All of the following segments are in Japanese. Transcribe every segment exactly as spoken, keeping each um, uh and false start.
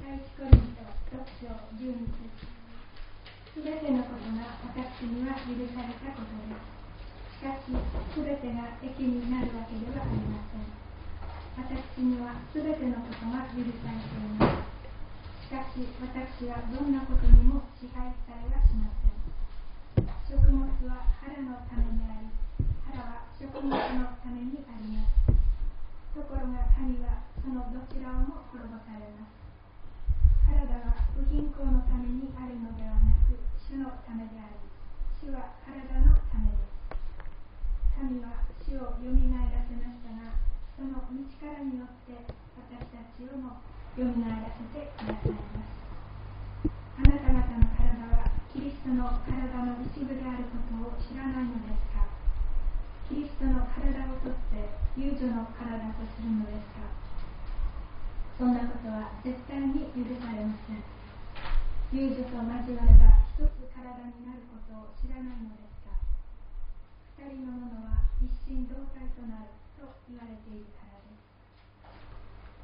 第一コリントろく章じゅうに節。すべてのことが私には許されたことです。しかし、すべてが益になるわけではありません。私にはすべてのことが許されています。しかし、私はどんなことにも支配されはしません。食物は腹のためにあり、腹は食物のためにあります。ところが神はそのどちらをも滅ぼされます。体は不貧困のためにあるのではなく、主のためであり、主は体のためです。神は主をよみがえらせましたが、その道からによって私たちをもよみがえらせてくださいます。あなた方の体はキリストの体の一部であることを知らないのですか？キリストの体をとって遊女の体とするのですか？そんなことは絶対に許されません。遊女と交われば一つ体になることを知らないのですか？二人のものは一心同体となると言われているからです。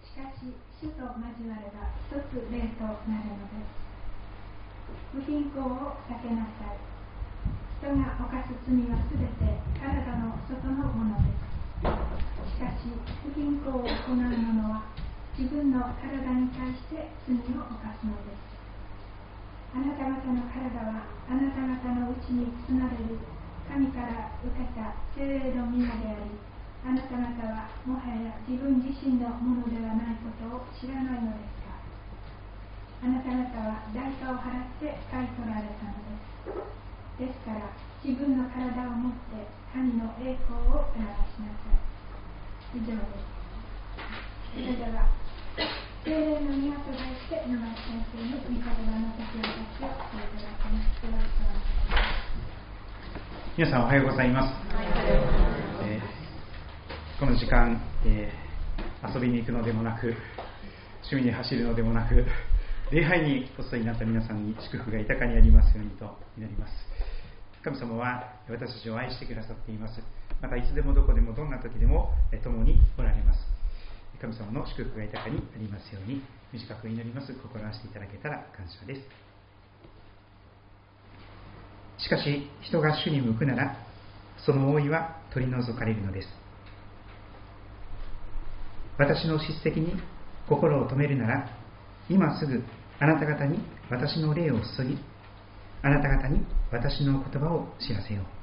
しかし、主と交われば一つ霊となるのです。不貧困を避けなさい。人が犯す罪はすべて体の外のものです。しかし、不貧困を行う者は自分の体に対して罪を犯すのです。あなた方の体はあなた方のうちに住まれる神から受けた聖霊の御名であり、あなた方はもはや自分自身のものではないことを知らないのですか？あなた方は代価を払って買い取られたのです。ですから自分の体を持って神の栄光を表しなさい。以上です。それでは聖霊の宮と題して野町先生に御言葉の時をたちをしていただきます。よろしくお願いします。 皆さんおはようございます。えー、この時間、えー、遊びに行くのでもなく、趣味に走るのでもなく、礼拝にお伝えになった皆さんに祝福が豊かにありますようにと祈ります。神様は私たちを愛してくださっています。またいつでもどこでもどんな時でも共におられます。神様の祝福が豊かにありますように短く祈ります。心を合わせていただけたら感謝です。しかし人が主に向くなら、その覆いは取り除かれるのです。私の叱責に心を止めるなら、今すぐあなた方に私の霊を注ぎ、あなた方に私の言葉を知らせよう。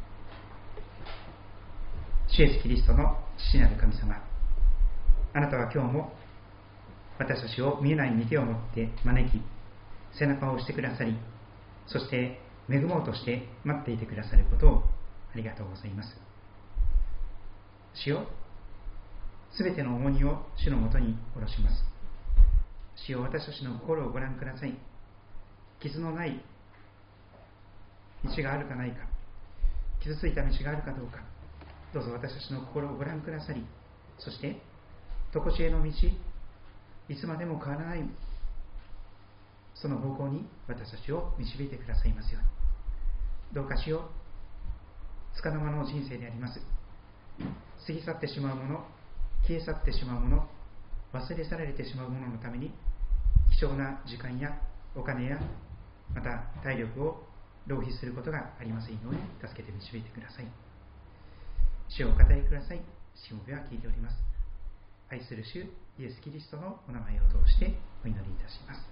主イエスキリストの父なる神様、あなたは今日も私たちを見えない御手を持って招き、背中を押してくださり、そして恵もうとして待っていてくださることをありがとうございます。主よ、すべての重荷を主のもとに下ろします。主よ、私たちの心をご覧ください。傷のない道があるかないか、傷ついた道があるかどうか、どうぞ私たちの心をご覧くださり、そして常しえの道、いつまでも変わらないその方向に私たちを導いてくださいますように。どうか主よ、つかの間の人生であります。過ぎ去ってしまうもの、消え去ってしまうもの、忘れ去られてしまうもののために、貴重な時間やお金やまた体力を浪費することがありませんように助けて導いてください。主をお語りください。しもべは聞いております。愛する主イエスキリストのお名前を通してお祈りいたします。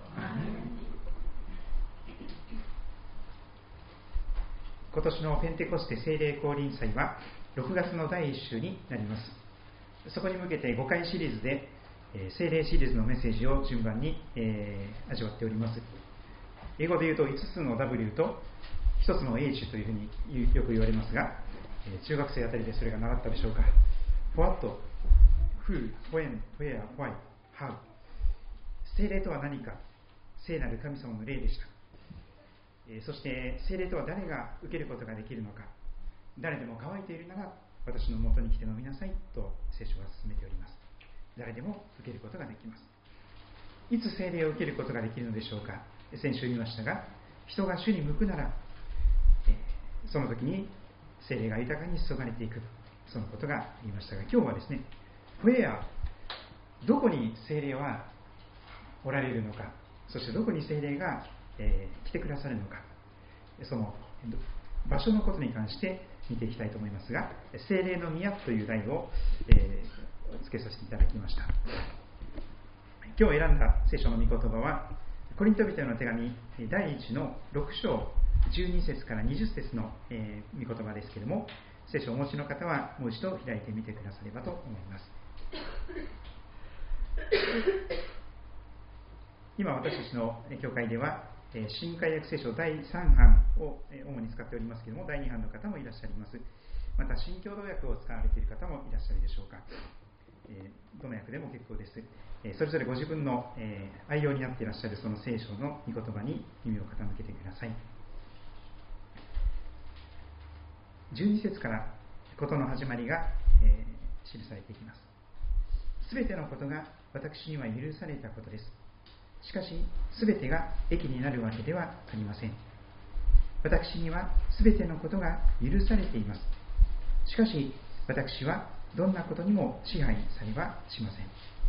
今年のペンテコステ聖霊降臨祭はろくがつのだいいっ週になります。そこに向けてごかいシリーズで、えー、聖霊シリーズのメッセージを順番に、えー、味わっております。英語で言うといつつの ダブリュー とひとつの H というふうによく言われますが、えー、中学生あたりでそれが習ったでしょうか。 What, Who, When, Where, Why, How。 聖霊とは何か、聖なる神様の霊でした。えー、そして聖霊とは誰が受けることができるのか。誰でも乾いているなら私のもとに来て飲みなさいと聖書は進めております。誰でも受けることができます。いつ聖霊を受けることができるのでしょうか。先週言いましたが、人が主に向くなら、えー、その時に聖霊が豊かに注がれていく、そのことが言いましたが、今日はですね、Where、どこに聖霊はおられるのか、そしてどこに聖霊が、えー、来てくださるのか、その場所のことに関して見ていきたいと思いますが、聖霊の宮という題を、えー、つけさせていただきました。今日選んだ聖書の御言葉はコリント人への手紙だいいちのろく章じゅうに節からにじゅっ節の、えー、御言葉ですけれども、聖書をお持ちの方はもう一度開いてみてくださればと思います。今私たちの教会では新海訳聖書だいさん版を主に使っておりますけれども、だいに版の方もいらっしゃいます。また新共同訳を使われている方もいらっしゃるでしょうか。どの訳でも結構です。それぞれご自分の愛用になっていらっしゃるその聖書の御言葉に耳を傾けてください。じゅうに節から事の始まりが記されていきます。すべてのことが私には許されたことです。しかし、すべてが益になるわけではありません。私にはすべてのことが許されています。しかし、私はどんなことにも支配されはしません。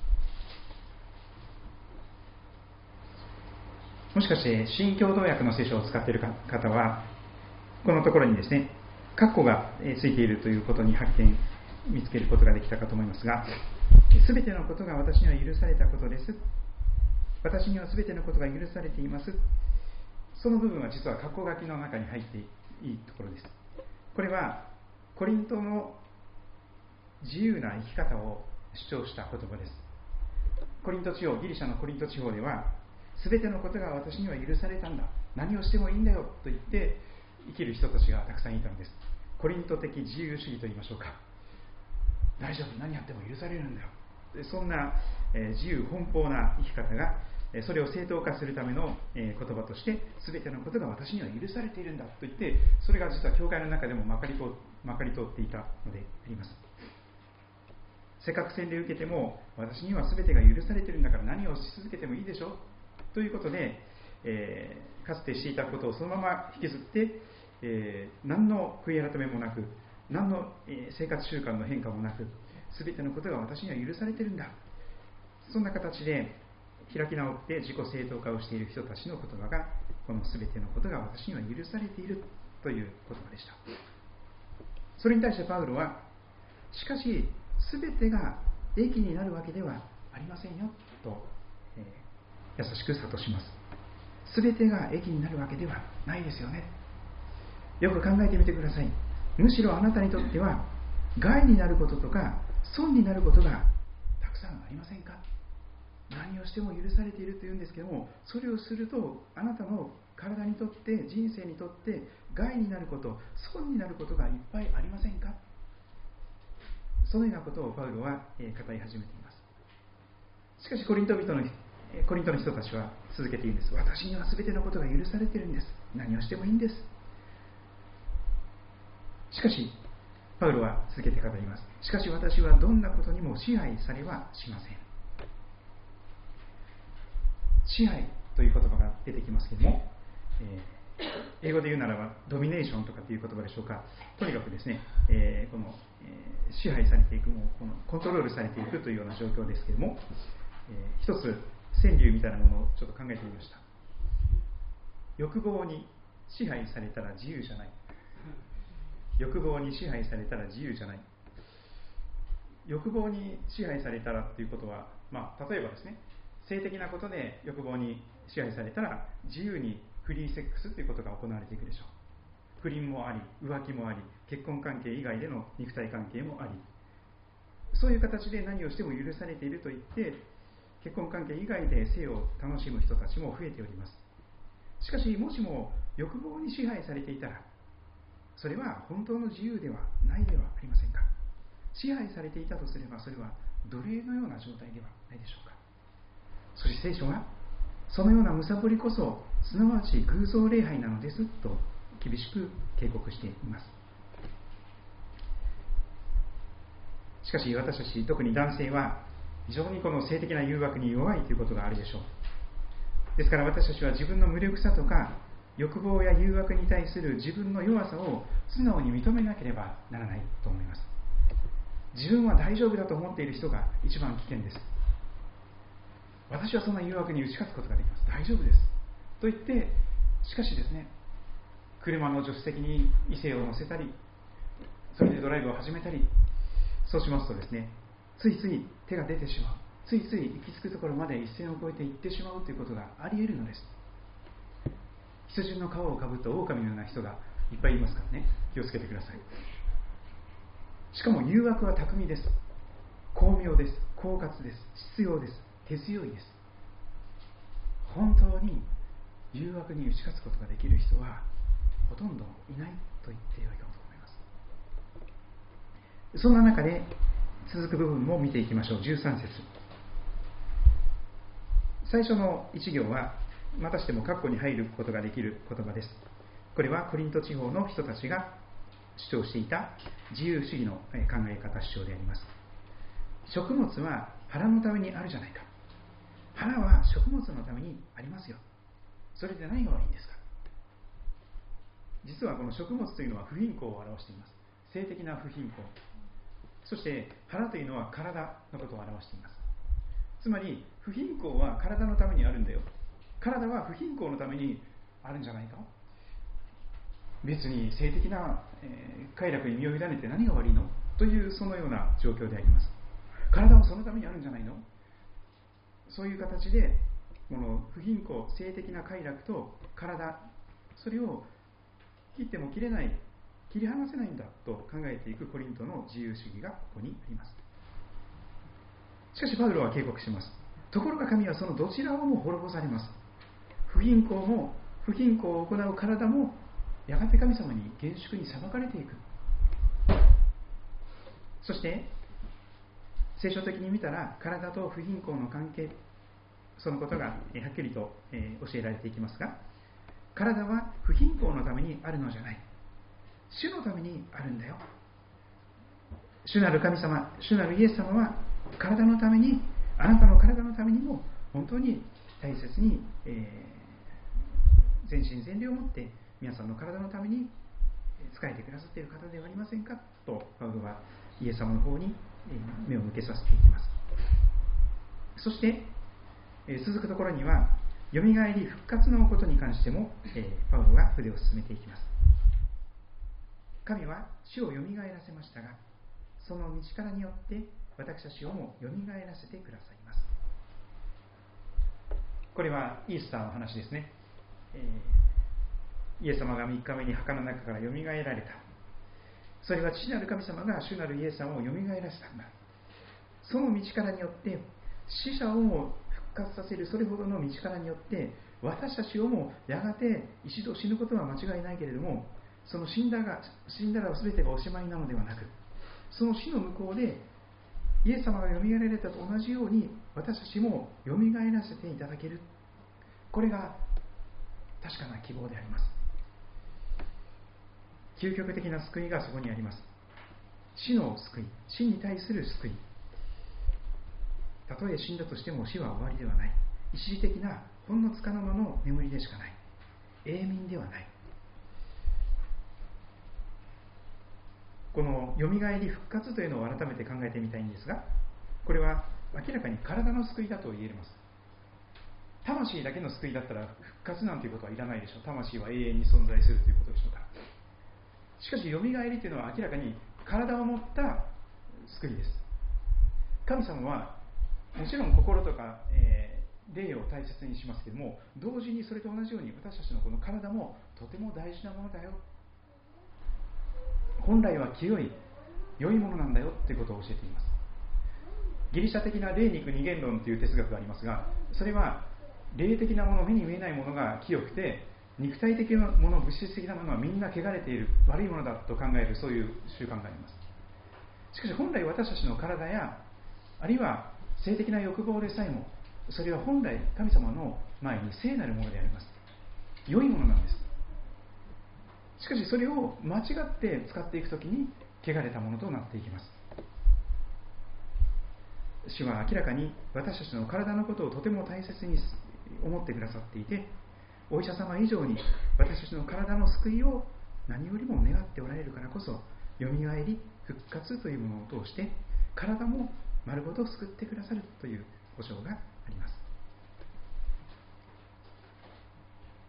もしかして新共同訳の聖書を使っている方は、このところにですね、括弧がついているということに発見見つけることができたかと思いますが、すべてのことが私には許されたことです。私にはすべてのことが許されています。その部分は実は括弧書きの中に入っていいところです。これはコリントの自由な生き方を主張した言葉です。コリント地方、ギリシャのコリント地方では、すべてのことが私には許されたんだ、何をしてもいいんだよと言って生きる人たちがたくさんいたんです。コリント的自由主義と言いましょうか。大丈夫、何やっても許されるんだよ、そんな、えー、自由奔放な生き方が、えー、それを正当化するための、えー、言葉として、すべてのことが私には許されているんだと言って、それが実は教会の中でもまかり通、まかり通っていたのであります。せっかく洗礼を受けても、私にはすべてが許されているんだから何をし続けてもいいでしょということで、えー、かつてしていたことをそのまま引きずって、えー、何の悔い改めもなく、何の、えー、生活習慣の変化もなく、すべてのことが私には許されているんだ、そんな形で開き直って自己正当化をしている人たちの言葉が、このすべてのことが私には許されているという言葉でした。それに対してパウロは、しかしすべてが益になるわけではありませんよと、えー、優しく諭します。すべてが益になるわけではないですよね。よく考えてみてください。むしろあなたにとっては害になることとか損になることがたくさんありませんか。何をしても許されているというんですけども、それをするとあなたの体にとって、人生にとって害になること、損になることがいっぱいありませんか。そのようなことをパウロは語り始めています。しかしコリント人のコリントの人たちは続けて言うんです。私には全てのことが許されているんです。何をしてもいいんです。しかしパウロは続けて語ります。しかし私はどんなことにも支配されはしません。支配という言葉が出てきますけれども、えー、英語で言うならばドミネーションとかという言葉でしょうか。とにかくですね、えー、この、えー、支配されていく、もうこのコントロールされていくというような状況ですけれども、えー、一つ川柳みたいなものをちょっと考えてみました。欲望に支配されたら自由じゃない。欲望に支配されたら自由じゃない。欲望に支配されたらということは、まあ、例えばですね、性的なことで欲望に支配されたら自由にフリーセックスということが行われていくでしょう。不倫もあり、浮気もあり、結婚関係以外での肉体関係もあり、そういう形で何をしても許されていると言って結婚関係以外で性を楽しむ人たちも増えております。しかしもしも欲望に支配されていたら、それは本当の自由ではないではありませんか。支配されていたとすれば、それは奴隷のような状態ではないでしょうか。そして聖書はそのようなむさぼりこそすなわち偶像礼拝なのですと厳しく警告しています。しかし私たち、特に男性は非常にこの性的な誘惑に弱いということがあるでしょう。ですから私たちは自分の無力さとか欲望や誘惑に対する自分の弱さを素直に認めなければならないと思います。自分は大丈夫だと思っている人が一番危険です。 私はそんな誘惑に打ち勝つことができます、大丈夫ですと言って、しかしですね、車の助手席に異性を乗せたり、それでドライブを始めたり、そうしますとですね、ついつい手が出てしまう、ついつい行き着くところまで一線を越えて行ってしまうということがあり得るのです。羊の皮をかぶった狼のような人がいっぱいいますからね、気をつけてください。しかも誘惑は巧みです、巧妙です、狡猾です、執拗です、手強いです。本当に誘惑に打ち勝つことができる人はほとんどいないと言ってよいかと思います。そんな中で続く部分も見ていきましょう。じゅうさん節、最初の一行はまたしても括弧に入ることができる言葉です。これはコリント地方の人たちが主張していた自由主義の考え方、主張であります。食物は腹のためにあるじゃないか、腹は食物のためにありますよ、それで何が悪いんですか。実はこの食物というのは不貧困を表しています。性的な不貧困、そして腹というのは体のことを表しています。つまり不貧困は体のためにあるんだよ、体は不貧困のためにあるんじゃないか、別に性的な、えー、快楽に身を委ねて何が悪いのという、そのような状況であります。体はそのためにあるんじゃないの、そういう形でこの不貧困、性的な快楽と体、それを切っても切れない、切り離せないんだと考えていくコリントの自由主義がここにあります。しかしパウロは警告します。ところが神はそのどちらをも滅ぼされます。不貧困も不貧困を行う体もやがて神様に厳粛に裁かれていく。そして聖書的に見たら体と不貧困の関係、そのことがはっきりと教えられていきますが、体は不貧困のためにあるのじゃない、主のためにあるんだよ。主なる神様、主なるイエス様は体のために、あなたの体のためにも本当に大切に、えー、全身全霊を持って皆さんの体のために仕えてくださっている方ではありませんかと、パウロはイエス様の方に目を向けさせていきます。そして続くところには、よみがえり復活のことに関してもパウロが筆を進めていきます。神は主をよみがえらせましたが、その道からによって私たちをもよみがえらせてくださいます。これはイースターの話ですね。えー、イエス様がみっかめに墓の中からよみがえられた。それは父なる神様が主なるイエス様をよみがえらせたんだ。その道からによって死者をも復活させる、それほどの道からによって私たちをもやがて一度死ぬことは間違いないけれども、その死んだが死んだら全てがおしまいなのではなく、その死の向こうでイエス様がよみがえられたと同じように私たちもよみがえらせていただける、これが確かな希望であります。究極的な救いがそこにあります。死の救い、死に対する救い。たとえ死んだとしても死は終わりではない、一時的なほんのつかの間の眠りでしかない、永眠ではない。このよみがえり復活というのを改めて考えてみたいんですが、これは明らかに体の救いだと言えます。魂だけの救いだったら復活なんていうことはいらないでしょう。魂は永遠に存在するということでしょうから。しかしよみがえりというのは明らかに体を持った救いです。神様はもちろん心とか、えー、霊を大切にしますけれども、同時にそれと同じように私たちのこの体もとても大事なものだよ、本来は清い良いものなんだよということを教えています。ギリシャ的な霊肉二元論という哲学がありますが、それは霊的なもの、目に見えないものが清くて、肉体的なもの、物質的なものはみんな汚れている、悪いものだと考える、そういう習慣があります。しかし本来私たちの体や、あるいは性的な欲望でさえも、それは本来神様の前に聖なるものであります。良いものなんです。しかしそれを間違って使っていくときに汚れたものとなっていきます。主は明らかに私たちの体のことをとても大切に思ってくださっていて、お医者様以上に私たちの体の救いを何よりも願っておられるからこそ、よみがえり復活というものを通して体も丸ごと救ってくださるという保証があります。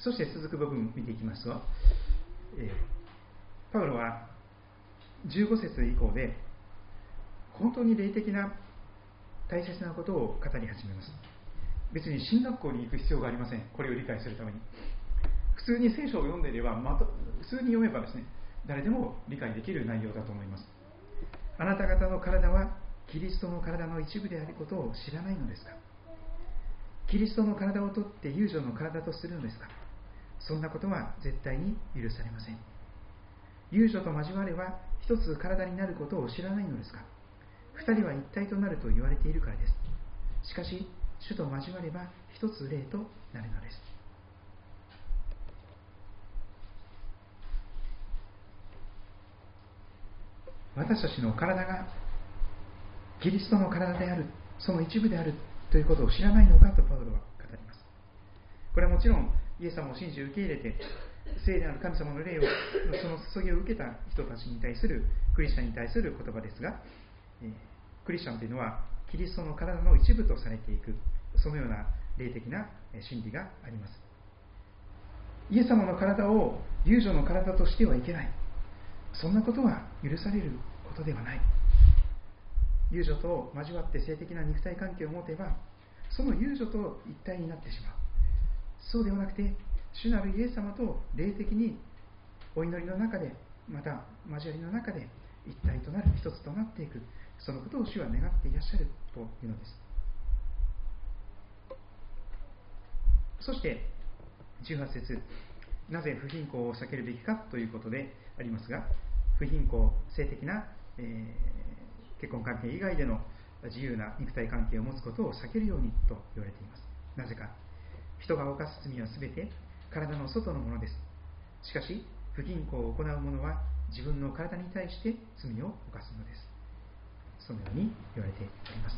そして続く部分を見ていきますと、えー、パウロはじゅうご節以降で本当に霊的な大切なことを語り始めます。別に神学校に行く必要がありません。これを理解するために普通に聖書を読んでいれば、また普通に読めばですね、誰でも理解できる内容だと思います。あなた方の体はキリストの体の一部であることを知らないのですか？キリストの体を取って遊女の体とするのですか？そんなことは絶対に許されません。遊女と交われば一つ体になることを知らないのですか？二人は一体となると言われているからです。しかし主と交われば一つ霊となるのです。私たちの体がキリストの体である、その一部であるということを知らないのかとパウロは語ります。これはもちろんイエス様を信じ受け入れて聖なる神様の霊をその注ぎを受けた人たちに対する、クリスチャンに対する言葉ですが、クリスチャンというのはキリストの体の一部とされていく、そのような霊的な真理があります。イエス様の体を遊女の体としてはいけない、そんなことは許されることではない。遊女と交わって性的な肉体関係を持てば、その遊女と一体になってしまう。そうではなくて、主なるイエス様と霊的にお祈りの中で、また交わりの中で一体となる、一つとなっていく、そのことを主は願っていらっしゃるというのです。そしてじゅうはち節、なぜ不貧困を避けるべきかということでありますが、不貧困、性的な、えー、結婚関係以外での自由な肉体関係を持つことを避けるようにと言われています。なぜか、人が犯す罪はすべて体の外のものです。しかし不貧困を行う者は自分の体に対して罪を犯すのです。そのように言われております。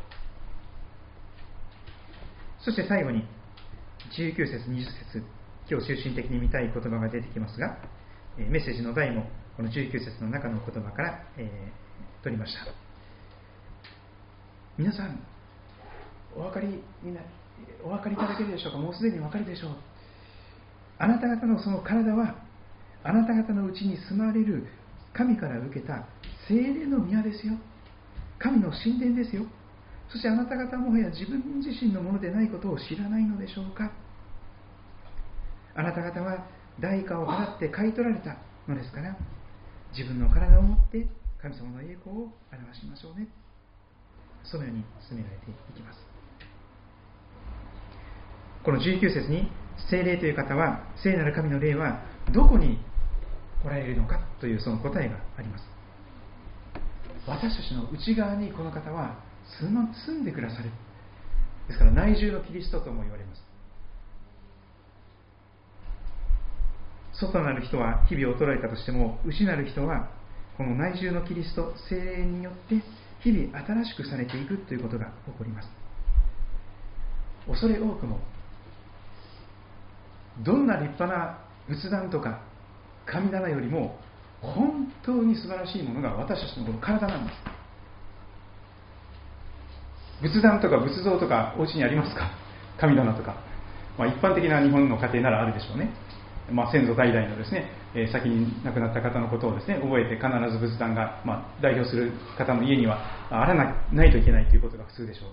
そして最後にじゅうきゅう節、にじゅっ節、今日中心的に見たい言葉が出てきますが、メッセージの題もこのじゅうきゅう節の中の言葉から、えー、取りました。皆さんお分かりみんなお分かりいただけるでしょうか。もうすでにお分かりでしょう。あなた方のその体はあなた方のうちに住まれる神から受けた聖霊の宮ですよ。神の神殿ですよ。そしてあなた方はもはや自分自身のものでないことを知らないのでしょうか。あなた方は代価を払って買い取られたのですから、自分の体を持って神様の栄光を表しましょうね。そのように進められていきます。このじゅうきゅう節に聖霊という方は、聖なる神の霊はどこにおられるのかというその答えがあります。私たちの内側にこの方は住んでくださる。ですから内住のキリストとも言われます。外なる人は日々衰えたとしても、内なる人はこの内住のキリスト、聖霊によって日々新しくされていくということが起こります。恐れ多くもどんな立派な仏壇とか神棚よりも本当に素晴らしいものが私たちのこの体なんです。仏壇とか仏像とかお家にありますか？神棚とか、まあ、一般的な日本の家庭ならあるでしょうね。まあ、先祖代々のですね、えー、先に亡くなった方のことをですね覚えて、必ず仏壇が、まあ、代表する方の家にはあらな、ないといけないということが普通でしょ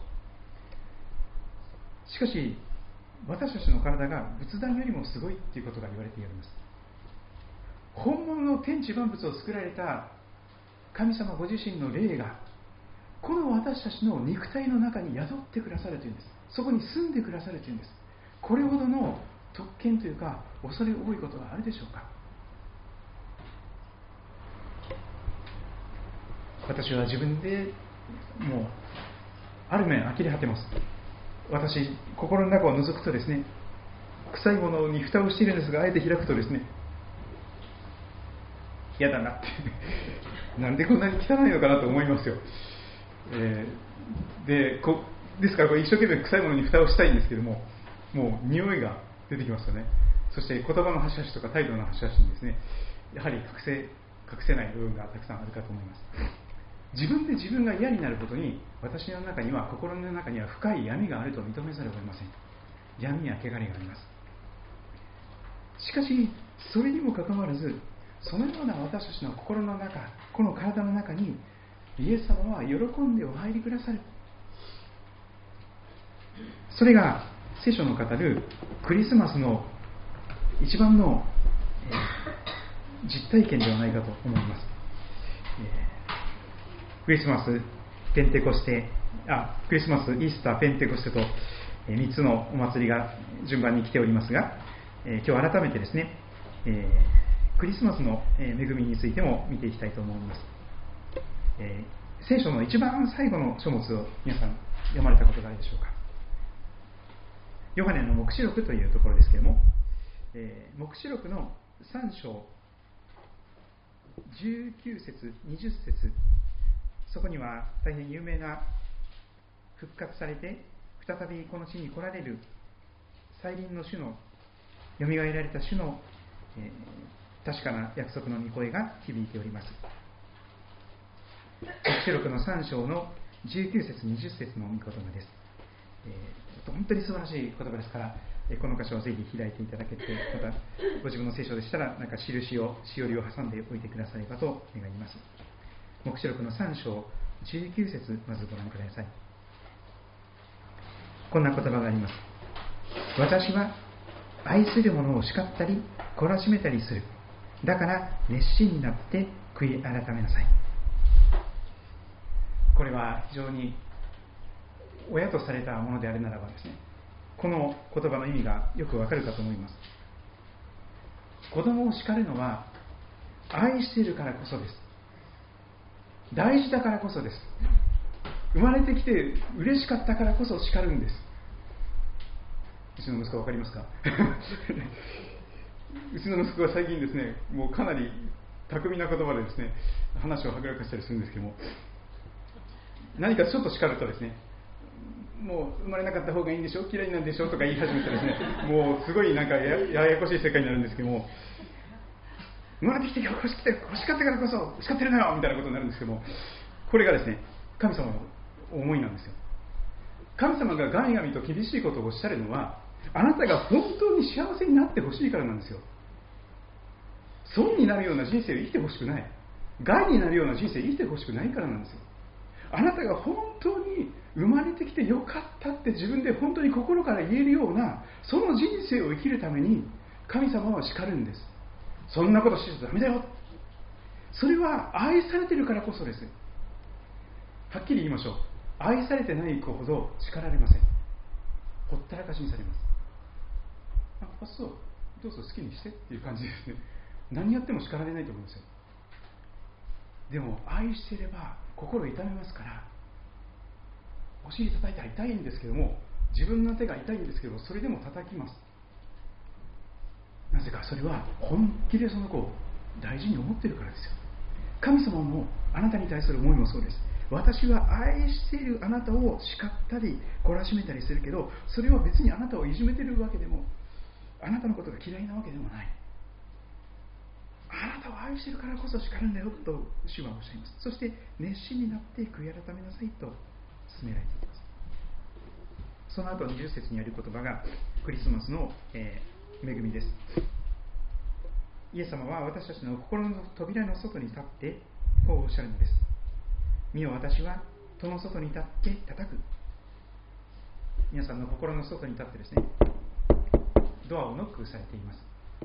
う。しかし私たちの体が仏壇よりもすごいということが言われております。本物の天地万物を作られた神様ご自身の霊がこの私たちの肉体の中に宿ってくださるというんです。そこに住んでくださるというんです。これほどの特権というか恐れ多いことがあるでしょうか。私は自分でもうある面呆れ果てます。私、心の中を覗くとですね、臭いものに蓋をしているんですが、あえて開くとですね、嫌だなってなんでこんなに汚いのかなと思いますよ。えー、でこですからこれ一生懸命臭いものに蓋をしたいんですけども、もう匂いが出てきますよね。そして言葉の端々とか態度の端々にですね、やはり隠せ隠せない部分がたくさんあるかと思います。自分で自分が嫌になることに、私の中には、心の中には深い闇があると認めざるを得ません。闇や汚れがあります。 しかしそれにもかかわらず、そのような私たちの心の中、この体の中にイエス様は喜んでお入りくださる。それが聖書の語るクリスマスの一番の、えー、実体験ではないかと思います。えー、クリスマス、ペンテコステ、あ、クリスマス、イースター、ペンテコステと、えー、みっつのお祭りが順番に来ておりますが、えー、今日改めてですね、えー、クリスマスの恵みについても見ていきたいと思います。えー、聖書の一番最後の書物を皆さん読まれたことがあるでしょうか。ヨハネの黙示録というところですけれども、えー、黙示録のさん章じゅうきゅう節にじゅっ節、そこには大変有名な復活されて再びこの地に来られる再臨の主のよみがえられた主の、えー、確かな約束の御声が響いております。黙示録のさん章のじゅうきゅう節にじゅっ節の御言葉です。えー本当に素晴らしい言葉ですから、この箇所をぜひ開いていただけて、またご自分の聖書でしたらなんか印をしおりを挟んでおいてくださればと願います。黙示録のさん章じゅうきゅう節、まずご覧ください。こんな言葉があります。私は愛する者を叱ったり懲らしめたりする。だから熱心になって悔い改めなさい。これは非常に親とされたものであるならばですね、この言葉の意味がよくわかるかと思います。子供を叱るのは愛しているからこそです。大事だからこそです。生まれてきて嬉しかったからこそ叱るんです。うちの息子わかりますかうちの息子は最近ですね、もうかなり巧みな言葉でですね、話をはぐらかしたりするんですけども、何かちょっと叱るとですね、もう生まれなかった方がいいんでしょ、嫌いなんでしょとか言い始めてですね、もうすごいなんか や, ややこしい世界になるんですけども、生まれてきて欲しくて欲しかったからこそ叱ってるのよみたいなことになるんですけども、これがですね、神様の思いなんですよ。神様がガミガミと厳しいことをおっしゃるのは、あなたが本当に幸せになってほしいからなんですよ。損になるような人生を生きてほしくない、害になるような人生を生きてほしくないからなんですよ。あなたが本当に生まれてきてよかったって自分で本当に心から言えるようなその人生を生きるために神様は叱るんです。そんなことしちゃダメだよ。それは愛されてるからこそです。はっきり言いましょう。愛されてない子ほど叱られません。ほったらかしにされます。あ、パスをどうぞ好きにしてっていう感じですね。何やっても叱られないと思いますよ。でも愛していれば心を痛めますから、お尻叩いたら痛いんですけども、自分の手が痛いんですけど、それでも叩きます。なぜか、それは本気でその子を大事に思っているからですよ。神様もあなたに対する思いもそうです。私は愛しているあなたを叱ったり懲らしめたりするけど、それは別にあなたをいじめているわけでも、あなたのことが嫌いなわけでもない。あなたを愛しているからこそ叱るんだよと主はおっしゃいます。そして熱心になって悔い改めなさいと勧められています。その後にじゅっ節にある言葉がクリスマスの、えー、恵みです。イエス様は私たちの心の扉の外に立ってこうおっしゃるのです。見よ、私は戸の外に立って叩く。皆さんの心の外に立ってですね、ドアをノックされています。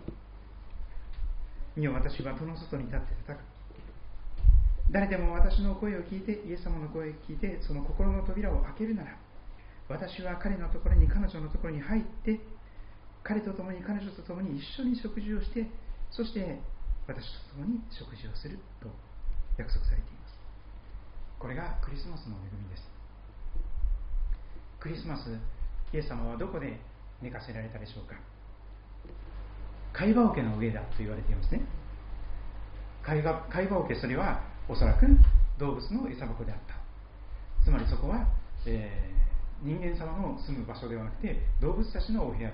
見よ、私は戸の外に立って叩く。誰でも私の声を聞いて、イエス様の声を聞いて、その心の扉を開けるなら、私は彼のところに、彼女のところに入って、彼と共に、彼女と共に一緒に食事をして、そして私と共に食事をすると約束されています。これがクリスマスの恵みです。クリスマス、イエス様はどこで寝かせられたでしょうか。貝羽桶の上だと言われていますね。貝羽桶、それはおそらく動物の餌箱であった。つまりそこは、えー、人間様の住む場所ではなくて動物たちのお部屋だった。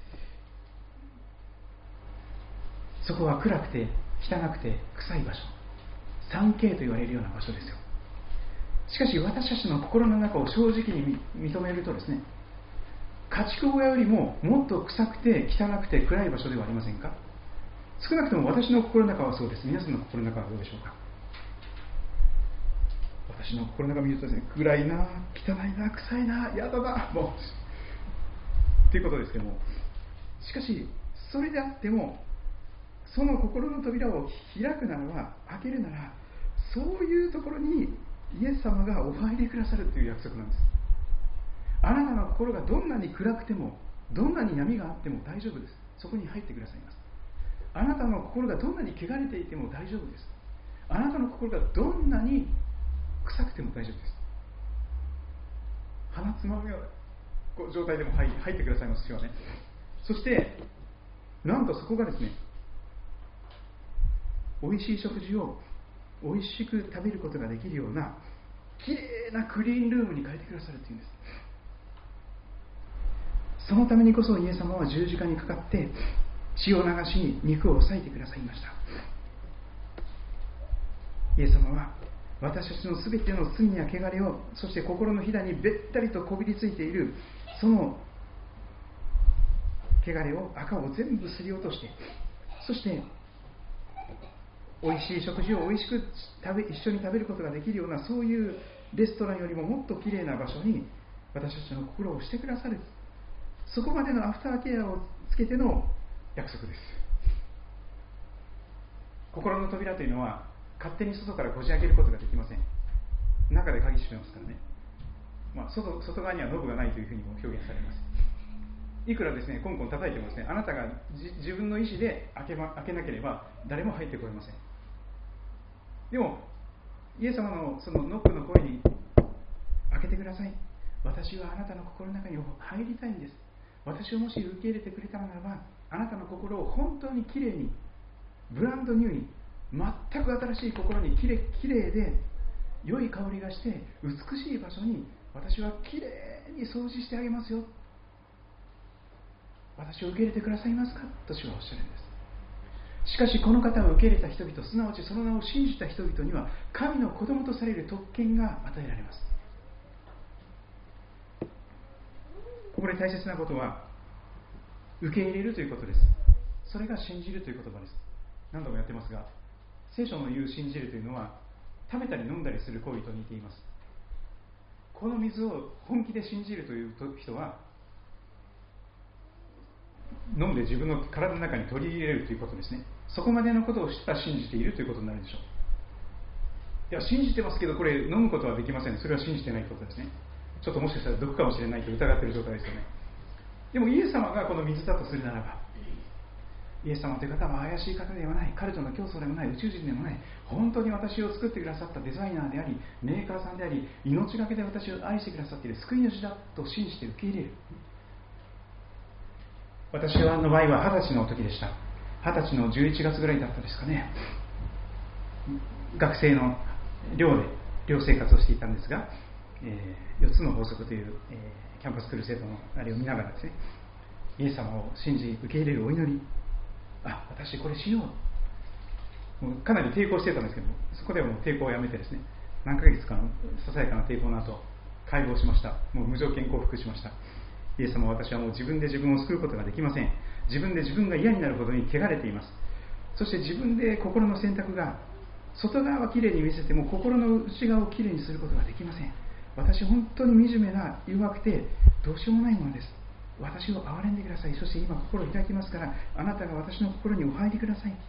そこは暗くて汚くて臭い場所、 スリーケー と言われるような場所ですよ。しかし私たちの心の中を正直に認めるとですね、 家畜小屋よりももっと臭くて汚くて暗い場所ではありませんか？少なくとも私の心の中はそうです。皆さんの心の中はどうでしょうか？私の心の中を見るとですね、暗いな、汚いな、臭いな、やだな、もうということですけども、しかしそれであっても、その心の扉を開くならば、開けるなら、そういうところにイエス様がお入りくださるという約束なんです。あなたの心がどんなに暗くても、どんなに闇があっても大丈夫です。そこに入ってくださいます。あなたの心がどんなに汚れていても大丈夫です。あなたの心がどんなに臭くても大丈夫です。鼻つまむような状態でも入ってくださいますよね。そしてなんとそこがですね、美味しい食事を美味しく食べることができるようなきれいなクリーンルームに変えてくださるというんです。そのためにこそイエス様は十字架にかかって血を流し肉を裂いてくださいました。イエス様は私たちのすべての罪や汚れを、そして心のひだにべったりとこびりついているその汚れを、赤を全部すり落として、そして美味しい食事を美味しく食べ一緒に食べることができるような、そういうレストランよりももっときれいな場所に私たちの心をしてくださる、そこまでのアフターケアをつけての約束です。心の扉というのは勝手に外からこじ開けることができません。中で鍵閉めますからね、まあ、外, 外側にはノブがないというふうにも表現されます。いくらですねコンコン叩いてもですね、あなたが自分の意思で開け, ま、開けなければ誰も入ってこれません。でもイエス様のそのノックの声に、開けてください、私はあなたの心の中に入りたいんです、私をもし受け入れてくれたならば、あなたの心を本当にきれいに、ブランドニューに、全く新しい心にきれいで良い香りがして美しい場所に私はきれいに掃除してあげますよ、私を受け入れてくださいますかと主はおっしゃるんです。しかしこの方を受け入れた人々、すなわちその名を信じた人々には神の子供とされる特権が与えられます。ここで大切なことは受け入れるということです。それが信じるという言葉です。何度もやってますが、聖書の言う信じるというのは食べたり飲んだりする行為と似ています。この水を本気で信じるという人は飲んで自分の体の中に取り入れるということですね。そこまでのことをしたら信じているということになるでしょう。いや信じてますけどこれ飲むことはできません。それは信じてないことですね。ちょっともしかしたら毒かもしれないと疑っている状態ですよね。でもイエス様がこの水だとするならば、イエス様という方は怪しい方ではない、彼との競争でもない、宇宙人でもない、本当に私を作ってくださったデザイナーであり、メーカーさんであり、命がけで私を愛してくださっている救い主だと信じて受け入れる。私の場合は二十歳の時でした。二十歳のじゅういちがつぐらいだったですかね。学生の寮で寮生活をしていたんですが、えー、よっつの法則という、えー、キャンパスクルセイドのあれを見ながらですね、イエス様を信じ受け入れるお祈り、あ、私これしよう、もうかなり抵抗してたんですけども、そこではもう抵抗をやめてですね、何ヶ月かのささやかな抵抗の後解放しました。もう無条件降伏しました。イエス様は、私はもう自分で自分を救うことができません。自分で自分が嫌になるほどに汚れています。そして自分で心の選択が、外側はきれいに見せても心の内側をきれいにすることができません。私本当に惨めな弱くてどうしようもないものです。私を憐れんでください。そして今心を開きますから、あなたが私の心にお入りください。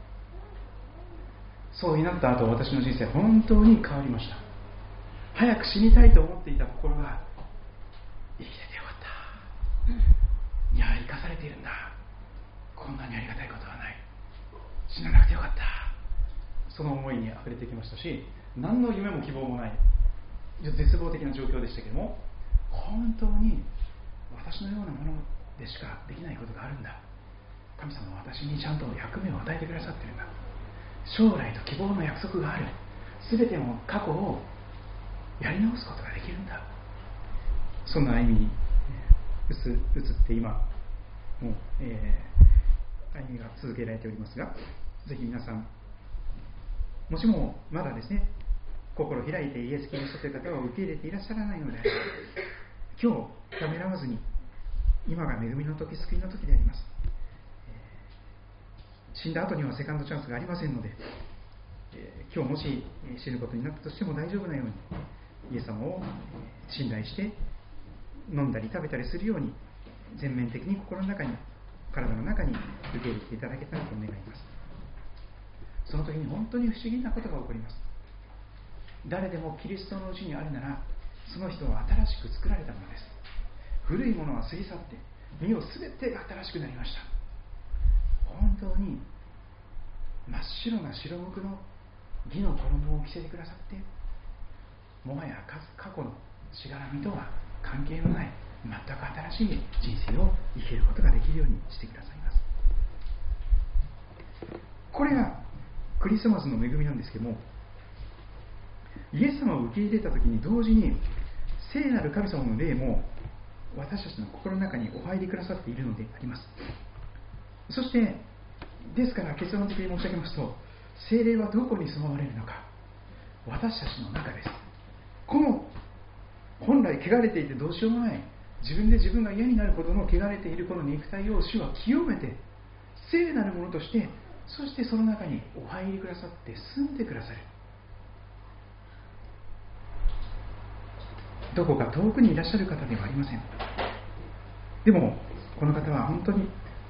そうになった後、私の人生本当に変わりました。早く死にたいと思っていた心が、生きててよかった、いや生かされているんだ、こんなにありがたいことはない、死ななくてよかった、その思いにあふれてきましたし、何の夢も希望もない絶望的な状況でしたけども、本当に私のようなものでしかできないことがあるんだ、神様は私にちゃんと役目を与えてくださっているんだ、将来と希望の約束がある、すべての過去をやり直すことができるんだ、そんな歩みに移って今もう、えー、歩みが続けられておりますが、ぜひ皆さん、もしもまだですね、心を開いてイエス・キリストという方を受け入れていらっしゃらないのであれば、今日ためらわずに今が恵みの時、救いの時であります。死んだ後にはセカンドチャンスがありませんので、今日もし死ぬことになったとしても大丈夫なように、イエス様を信頼して飲んだり食べたりするように、全面的に心の中に、体の中に受け入れていただけたらと願います。その時に本当に不思議なことが起こります。誰でもキリストのうちにあるなら、その人は新しく作られたものです。古いものは過ぎ去って、身をすべてが新しくなりました。本当に真っ白な白無垢の義の衣を着せてくださって、もはや過去のしがらみとは関係のない全く新しい人生を生きることができるようにしてくださいます。これがクリスマスの恵みなんですけども、イエス様を受け入れたときに同時に聖なる神様の霊も私たちの心の中にお入りくださっているのであります。そしてですから結論的に申し上げますと、聖霊はどこに住まわれるのか、私たちの中です。この本来汚れていてどうしようもない、自分で自分が嫌になるほどの汚れているこの肉体を主は清めて聖なるものとして、そしてその中にお入りくださって住んでくださる。どこか遠くにいらっしゃる方ではありません。でもこの方は本当に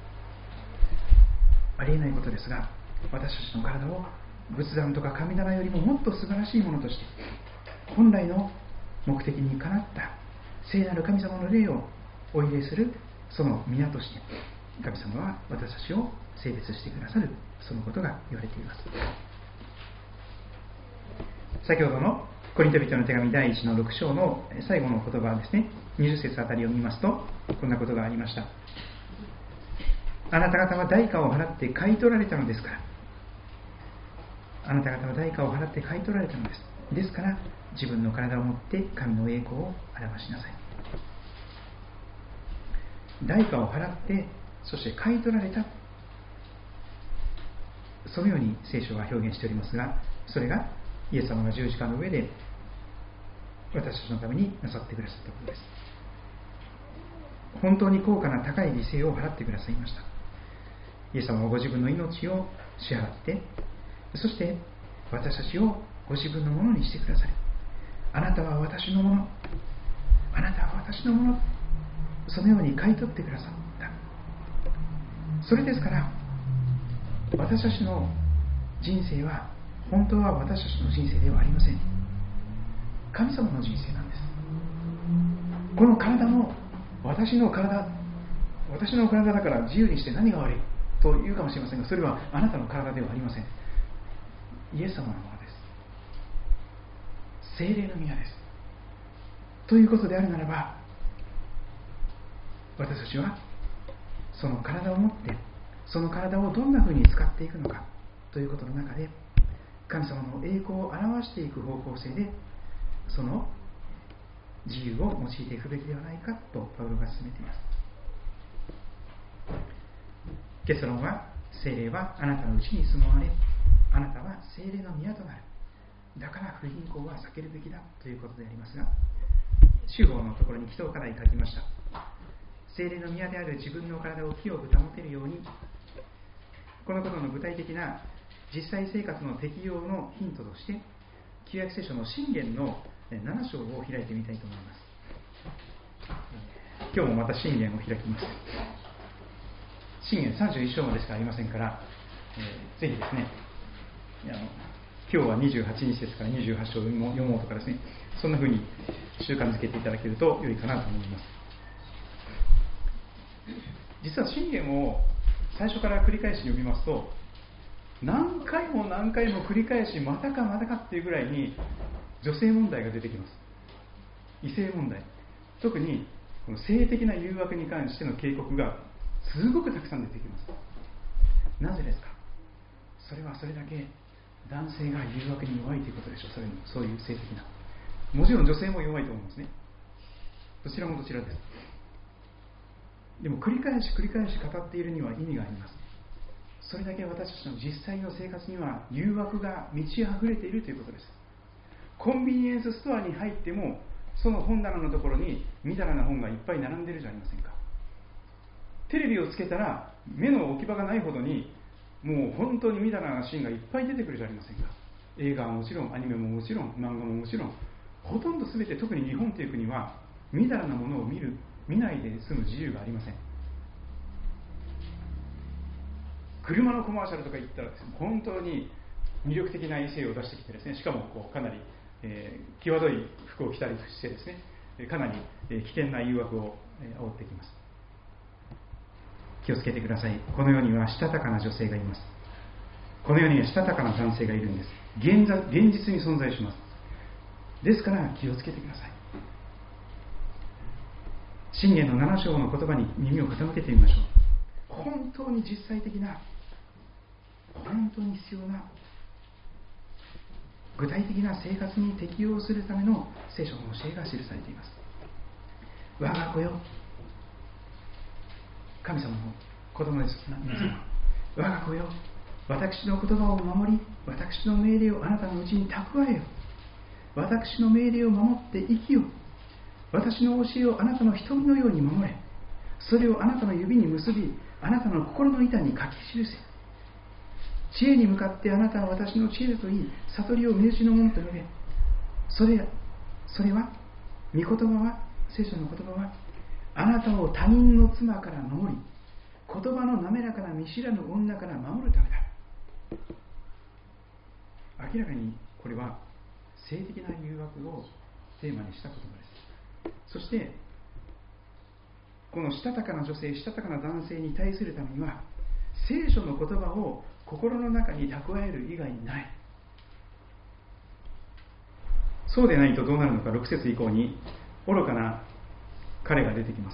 ありえないことですが、私たちの体を仏壇とか神棚よりももっと素晴らしいものとして、本来の目的にかなった聖なる神様の霊をお入れするその宮として、神様は私たちを聖別してくださる、そのことが言われています。先ほどのコリント人の手紙第一のろく章の最後の言葉ですね、にじゅっ節あたりを見ますと、こんなことがありました。あなた方は代価を払って買い取られたのですから、あなた方は代価を払って買い取られたのです。ですから自分の体を持って神の栄光を表しなさい。代価を払って、そして買い取られた、そのように聖書は表現しておりますが、それがイエス様が十字架の上で私たちのためになさってくださったことです。本当に高価な高い犠牲を払ってくださいました。イエス様はご自分の命を支払って、そして私たちをご自分のものにしてくださる。あなたは私のもの、あなたは私のもの、そのように買い取ってくださった。それですから私たちの人生は本当は私たちの人生ではありません。神様の人生なんです。この体も私の体、私の体だから自由にして何が悪いと言うかもしれませんが、それはあなたの体ではありません。イエス様のものです。聖霊の宮です。ということであるならば、私たちはその体を持って、その体をどんなふうに使っていくのかということの中で、神様の栄光を表していく方向性でその自由を用いていくべきではないかとパウロが進めています。結論は、聖霊はあなたのうちに住まわれ、あなたは聖霊の宮となる。だから不貧困は避けるべきだということでありますが、主法のところに祈祷課題書きました。聖霊の宮である自分の体を清く保てるように、このことの具体的な実際生活の適用のヒントとして、旧約聖書の箴言のなな章を開いてみたいと思います。今日もまた箴言を開きます。箴言さんじゅういち章までしかありませんから、えー、ぜひですね、あの今日はにじゅうはちにちですからにじゅうはち章を読もうとかですね、そんな風に習慣づけていただけると良いかなと思います。実は箴言を最初から繰り返し読みますと、何回も何回も繰り返し、またかまたかっていうぐらいに女性問題が出てきます。異性問題、特にこの性的な誘惑に関しての警告がすごくたくさん出てきます。なぜですか。それはそれだけ男性が誘惑に弱いということでしょう。それにそういう性的な、もちろん女性も弱いと思いますね。どちらもどちらです。でも繰り返し繰り返し語っているには意味があります。それだけ私たちの実際の生活には誘惑が満ち溢れているということです。コンビニエンスストアに入っても、その本棚のところにみだらな本がいっぱい並んでいるじゃありませんか。 テレビをつけたら目の置き場がないほどにもう本当にみだらなシーンがいっぱい出てくるじゃありませんか。映画はもちろん、アニメももちろん、漫画ももちろん、ほとんど全て、特に日本という国はみだらなものを見る見ないで済む自由がありません。車のコマーシャルとか言ったらですね、本当に魅力的な異性を出してきてですね、しかもこうかなり、えー、際どい服を着たりしてですね、かなり、えー、危険な誘惑を、えー、煽ってきます。気をつけてください。この世にはしたたかな女性がいます。この世にはしたたかな男性がいるんです。 現, 現実に存在します。ですから気をつけてください。箴言のなな章の言葉に耳を傾けてみましょう。本当に実際的な、本当に必要な、具体的な生活に適応するための聖書の教えが記されています。我が子よ、神様の子供です。皆様、我が子よ、私の言葉を守り、私の命令をあなたのうちに蓄えよ。私の命令を守って生きよ。私の教えをあなたの瞳のように守れ。それをあなたの指に結び、あなたの心の板に書き記せ。知恵に向かってあなたは私の知恵だと言い、悟りを身内のものと呼べ。それそれは、御言葉は、聖書の言葉は、あなたを他人の妻から守り、言葉の滑らかな見知らぬ女から守るためだ。明らかにこれは性的な誘惑をテーマにした言葉です。そしてこのしたたかな女性、したたかな男性に対するためには、聖書の言葉を心の中に蓄える以外にない。そうでないとどうなるのか。ろく節以降に愚かな彼が出てきます。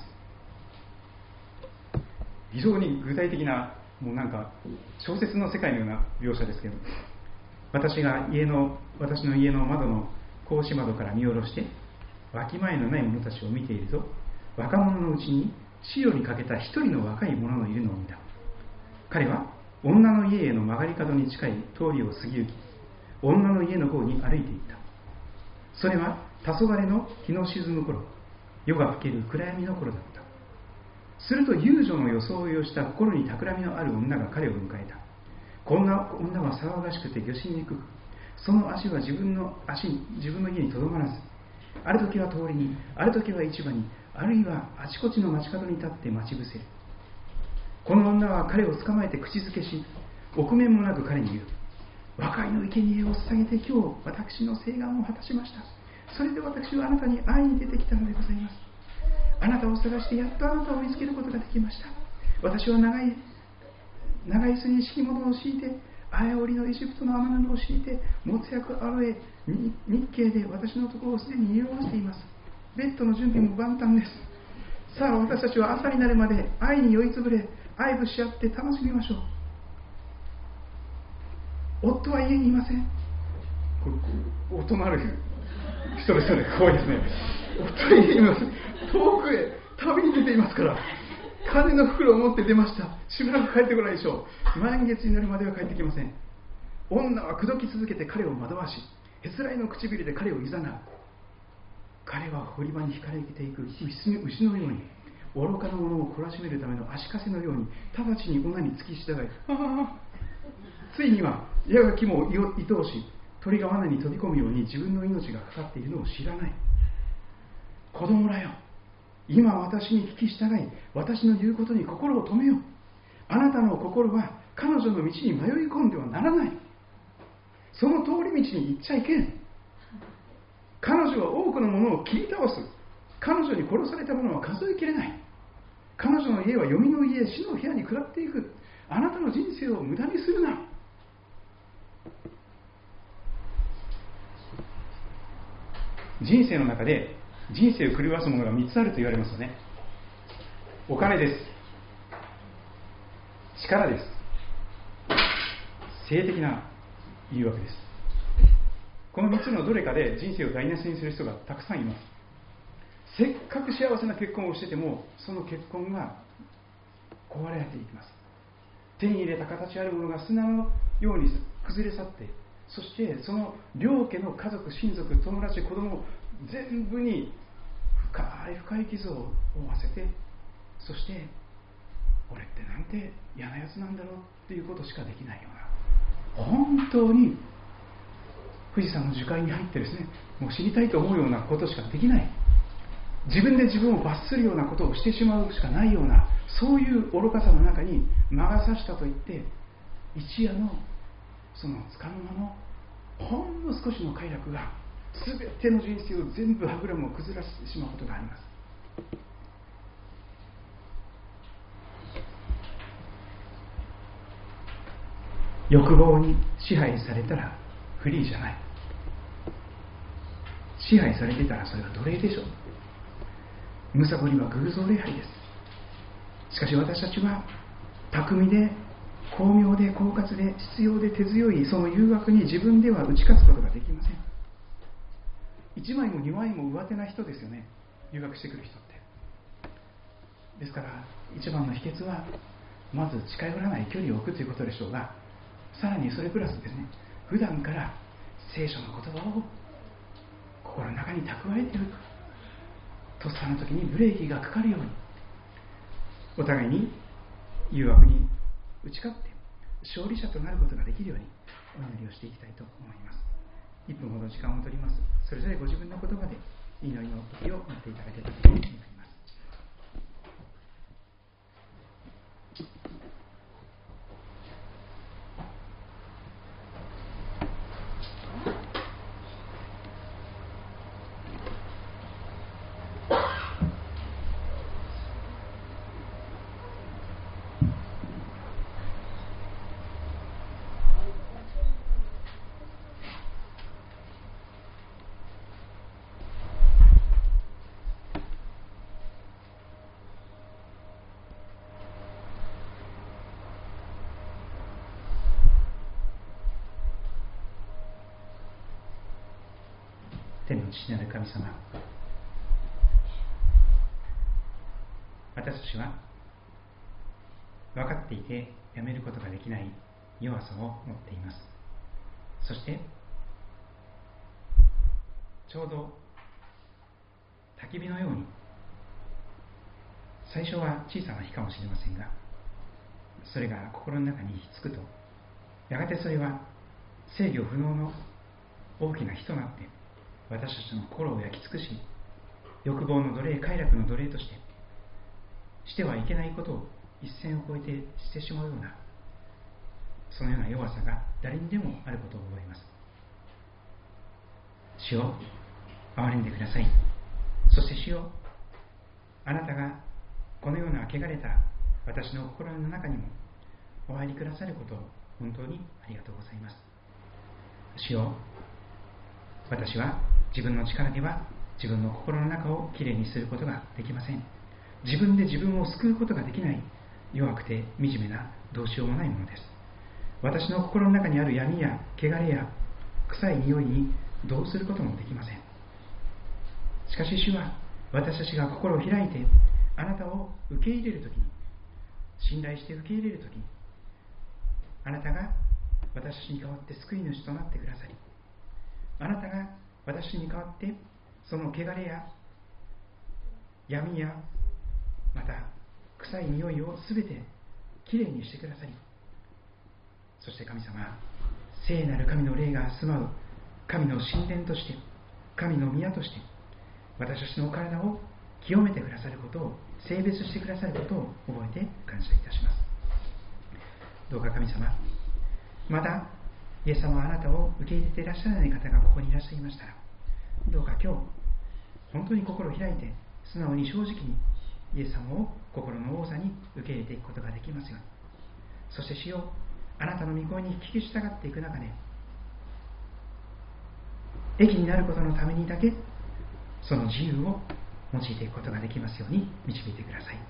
非常に具体的な、もうなんか小説の世界のような描写ですけど、私が家の私の家の窓の格子窓から見下ろしてわきまえのない者たちを見ていると、若者のうちに死をにかけた一人の若い者のいるのを見た。彼は女の家への曲がり角に近い通りを過ぎ行き、女の家の方に歩いていった。それは黄昏の日の沈む頃、夜が更ける暗闇の頃だった。すると遊女の装いをした心に企みのある女が彼を迎えた。こんな女は騒がしくて魚心にくく、その足は自分の足自分の家にとどまらず、ある時は通りに、ある時は市場に、あるいはあちこちの街角に立って待ち伏せる。この女は彼を捕まえて口づけし、臆面もなく彼に言う。和解の生贄を捧げて今日私の請願を果たしました。それで私はあなたに会いに出てきたのでございます。あなたを探してやっとあなたを見つけることができました。私は長い長い巣に敷物を敷いて、綾織のエジプトの雨布を敷いて、もつ薬アロエ日系で私のところをすでに匂わせています。ベッドの準備も万端です。さあ私たちは朝になるまで愛に酔いつぶれ、愛撫し合って楽しみましょう。夫は家にいません。これ夫のある人ですよね。怖いですね。夫は家にいません。遠くへ旅に出ていますから、金の袋を持って出ました。しばらく帰ってこないでしょう。満月になるまでは帰ってきません。女は口説き続けて彼を惑わし、へつらいの唇で彼をいざなう。彼は堀場に引かれていく牛のように、愚かな者を懲らしめるための足かせのように、直ちに女に突き従い、ついには矢が木も愛おし、鳥が罠に飛び込むように自分の命がかかっているのを知らない。子供らよ、今私に聞き従い、私の言うことに心を留めよう。あなたの心は彼女の道に迷い込んではならない。その通り道に行っちゃいけん。彼女は多くのものを切り倒す。彼女に殺されたものは数えきれない。彼女の家は黄泉の家、死の部屋に下っていく。あなたの人生を無駄にするな。人生の中で人生を狂わすものがみっつあると言われますよね。お金です。力です。性的な誘惑です。このみっつのどれかで人生を台無しにする人がたくさんいます。せっかく幸せな結婚をしてても、その結婚が壊れていきます。手に入れた形あるものが砂のように崩れ去って、そしてその両家の家族、親族、友達、子供全部に深い深い傷を負わせて、そして俺ってなんて嫌なやつなんだろうっていうことしかできないような、本当に富士山の樹海に入ってですね、もう知りたいと思うようなことしかできない、自分で自分を罰するようなことをしてしまうしかないような、そういう愚かさの中に魔が差したといって一夜のそのつかの間のほんの少しの快楽が全ての人生を全部歯車を崩らせてしまうことがあります。欲望に支配されたらフリーじゃない。支配されてたらそれは奴隷でしょう。むさぼりは偶像礼拝です。しかし私たちは巧みで巧妙で狡猾で執拗で手強いその誘惑に自分では打ち勝つことができません。一枚も二枚も上手な人ですよね、誘惑してくる人って。ですから一番の秘訣はまず近寄らない距離を置くということでしょうが、さらにそれプラスですね、普段から聖書の言葉を心の中に蓄えておく。とっさの時にブレーキがかかるように、お互いに誘惑に打ち勝って勝利者となることができるようにお祈りをしていきたいと思います。いっぷんほど時間を取ります。それぞれご自分の言葉で祈りの時を待っていただけたらと思います。天の父なる神様、私たちは分かっていてやめることができない弱さを持っています。そしてちょうど焚き火のように、最初は小さな火かもしれませんが、それが心の中に火つくと、やがてそれは制御不能の大きな火となって私たちの心を焼き尽くし、欲望の奴隷、快楽の奴隷としてしてはいけないことを一線を越えてしてしまうような、そのような弱さが誰にでもあることを覚えます。主よ、憐れんでください。そして主よ、あなたがこのような汚れた私の心の中にもお入りくださることを本当にありがとうございます。主よ、私は自分の力では自分の心の中をきれいにすることができません。自分で自分を救うことができない弱くて惨めなどうしようもないものです。私の心の中にある闇や汚れや臭い匂いにどうすることもできません。しかし主は、私たちが心を開いてあなたを受け入れるときに、信頼して受け入れるときに、あなたが私たちに代わって救い主となってくださり、あなたが私に代わってその汚れや闇やまた臭い匂いをすべてきれいにしてくださり、そして神様、聖なる神の霊が住まう神の神殿として、神の宮として私たちの体を清めてくださることを、聖別してくださることを覚えて感謝いたします。どうか神様、またイエス様はあなたを受け入れていらっしゃらない方がここにいらっしゃいましたら、どうか今日本当に心を開いて素直に正直にイエス様を心の王座に受け入れていくことができますように。そして主よ、あなたの御声に聞き従っていく中で、益になることのためにだけその自由を用いていくことができますように導いてください。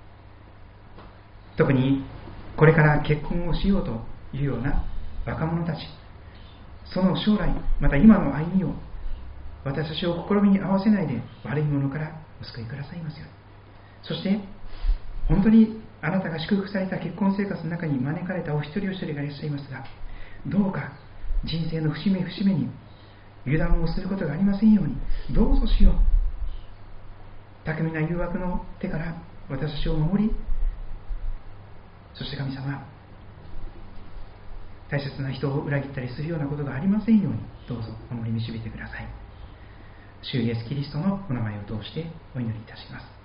特にこれから結婚をしようというような若者たち、その将来また今の歩みを私たちを試みに合わせないで悪いものからお救いくださいますように。そして本当にあなたが祝福された結婚生活の中に招かれたお一人お一人がいらっしゃいますが、どうか人生の節目節目に油断をすることがありませんように、どうぞしよう。巧みな誘惑の手から私たちを守り、 そして神様、大切な人を裏切ったりするようなことがありませんように、どうぞお守り導いてください。主イエスキリストのお名前を通してお祈りいたします。